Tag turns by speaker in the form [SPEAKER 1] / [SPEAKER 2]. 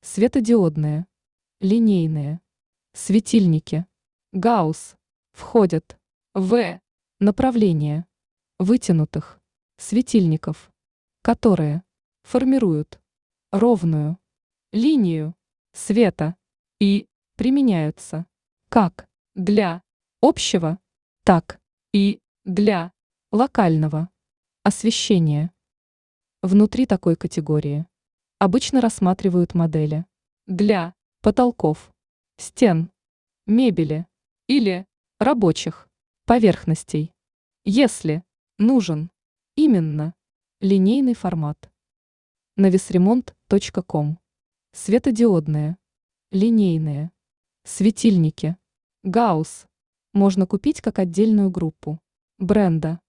[SPEAKER 1] Светодиодные, линейные, светильники, Гаусс, входят в направление вытянутых светильников, которые формируют ровную линию света и применяются как для общего, так и для локального освещения. Внутри такой категории обычно рассматривают модели для потолков, стен, мебели или рабочих поверхностей, если нужен именно линейный формат. Навесремонт.ком. Светодиодные, линейные, светильники, Гаусс можно купить как отдельную группу бренда